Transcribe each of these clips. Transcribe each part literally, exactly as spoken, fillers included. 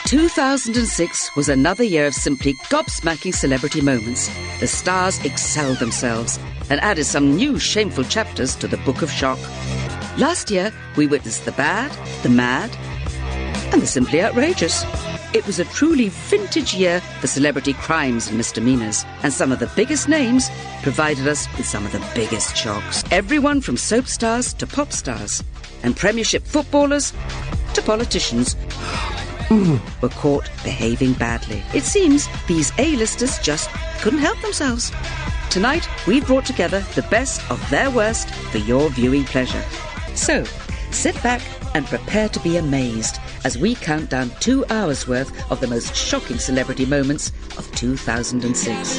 two thousand six was another year of simply gobsmacking celebrity moments. The stars excelled themselves and added some new shameful chapters to the Book of Shock. Last year, we witnessed the bad, the mad, and the simply outrageous. It was a truly vintage year for celebrity crimes and misdemeanours, and some of the biggest names provided us with some of the biggest shocks. Everyone from soap stars to pop stars, and Premiership footballers to politicians were caught behaving badly. It seems these A-listers just couldn't help themselves. Tonight, we've brought together the best of their worst for your viewing pleasure. So, sit back and prepare to be amazed as we count down two hours worth of the most shocking celebrity moments of two thousand six.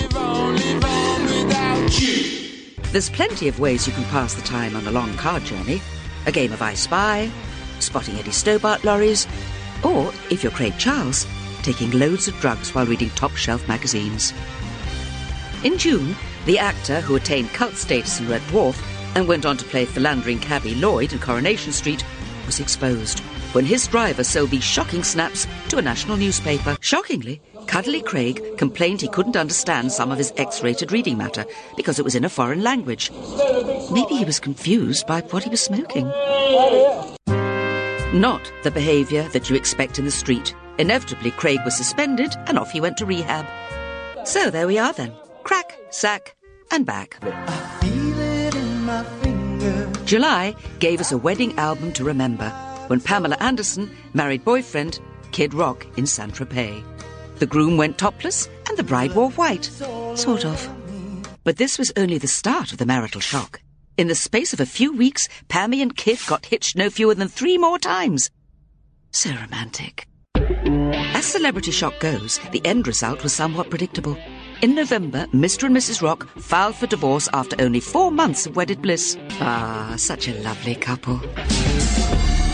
There's plenty of ways you can pass the time on a long car journey. A game of I Spy, spotting Eddie Stobart lorries, or, if you're Craig Charles, taking loads of drugs while reading top-shelf magazines. In June, the actor who attained cult status in Red Dwarf and went on to play philandering cabbie Lloyd in Coronation Street was exposed when his driver sold these shocking snaps to a national newspaper. Shockingly, Cuddly Craig complained he couldn't understand some of his X-rated reading matter because it was in a foreign language. Maybe he was confused by what he was smoking. Not the behaviour that you expect in the street. Inevitably, Craig was suspended and off he went to rehab. So there we are then. Crack, sack, and back. I feel it in my finger. July gave us a wedding album to remember when Pamela Anderson married boyfriend Kid Rock in Saint-Tropez. The groom went topless and the bride wore white. Sort of. But this was only the start of the marital shock. In the space of a few weeks, Pammy and Kid got hitched no fewer than three more times. So romantic. As celebrity shock goes, the end result was somewhat predictable. In November, Mister and Missus Rock filed for divorce after only four months of wedded bliss. Ah, such a lovely couple.